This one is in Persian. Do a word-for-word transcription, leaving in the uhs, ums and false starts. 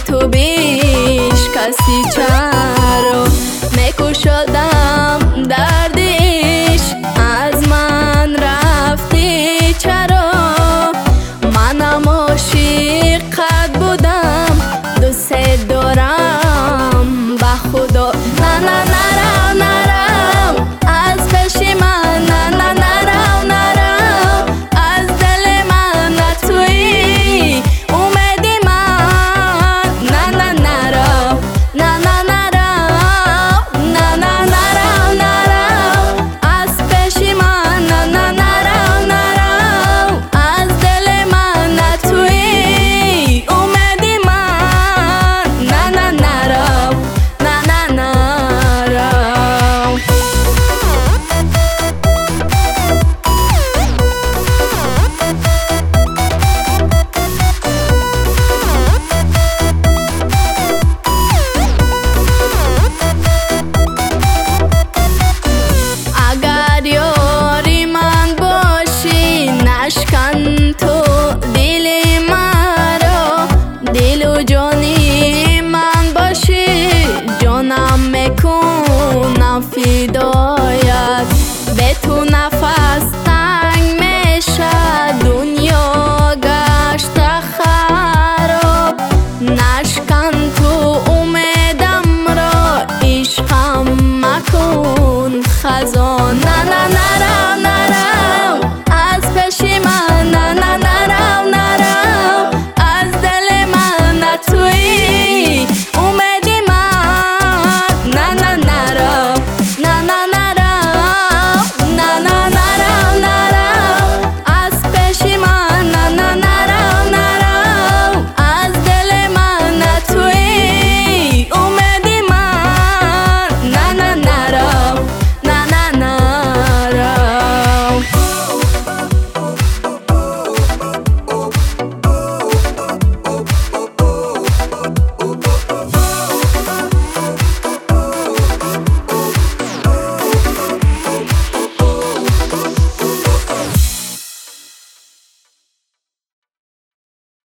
تو بیش کسی چرا میکشدم درد عشق از من رفتی چرا منم عاشقت بودم دوست دارم به خدا نه نه نرم نرم از پیش من نه نه نرم نرم از دل من نه تویی اومدی من نه نه نرم نه نه نرم نه نه نرم نرم از پیش من نه نه نرم نرم از دل من نه تویی اومدی من نه نه نرم نه نه نرم اگر یاری من باشی نشکن تو دل مرا دل و جانی من باشی جانم میکنم فدایت به تو نفس تنگ میشه دنیا گشت خراب نشکن تو امیدم را عشقم مکن خزان